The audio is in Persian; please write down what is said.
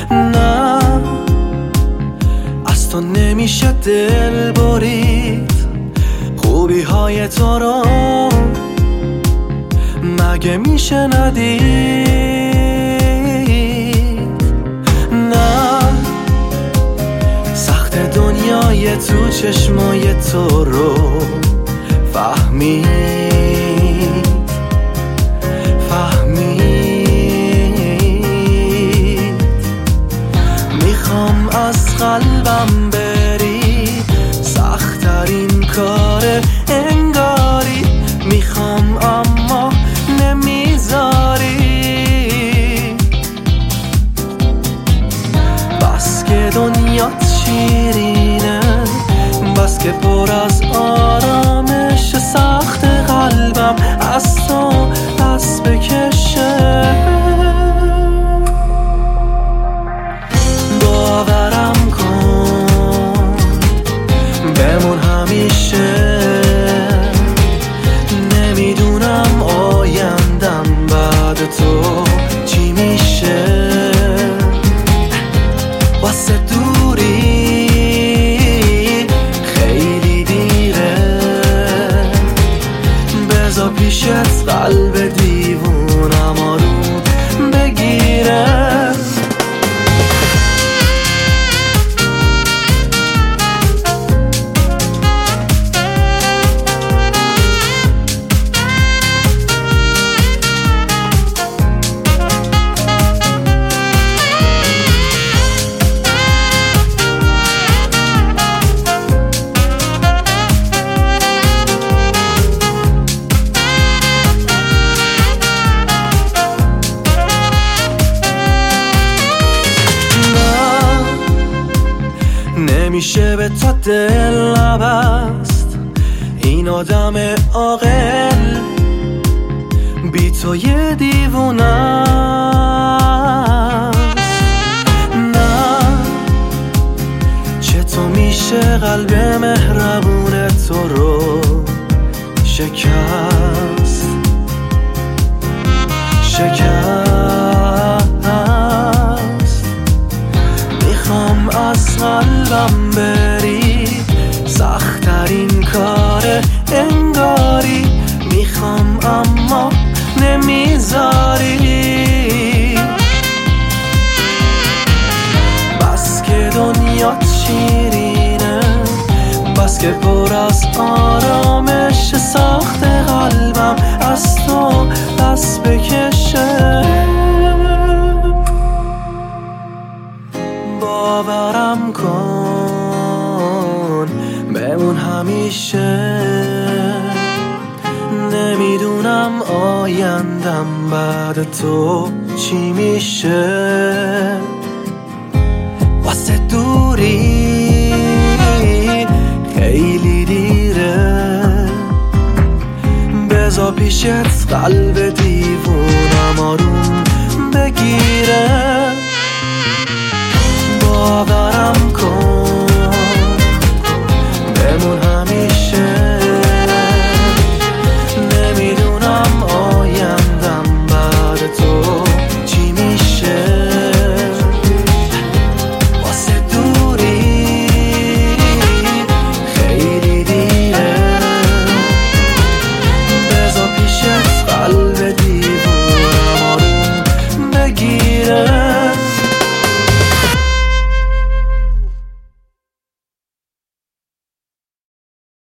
نه از تو نمیشه دل برید، خوبی های تو رو مگه میشه ندید؟ نه سخت دنیای تو چشمای تو رو فهمید. میخوام از قلبم بری، سخت‌ترین کار انگاری، میخوام اما نمیذاری. بس که دنیات شیرینه، بس که پر از آرامش، سخت قلبم از تو دست بکشه. باورم کن بمون همیشه، نمیدونم آیندم بعد تو چی میشه. واسه دوری خیلی دیره، بذار پیشت قلب دیوونم آروم بگیره. نمیشه به تا دل نبست، این آدم عاقل بی تو یه دیوونه است. نه چطور میشه قلب مهربون تو رو شکست؟ میخوام از قلبم بری، سخت‌ترین کار انگاری، میخوام اما نمیذاری. بس که دنیات شیرینه، بس که پر از آرامش، سخت قلبم از تو دست بکشه. باورم کن بمون همیشه، نمیدونم آیندم بعد تو چی میشه. واسه دوری خیلی دیره، بذار پیشت قلب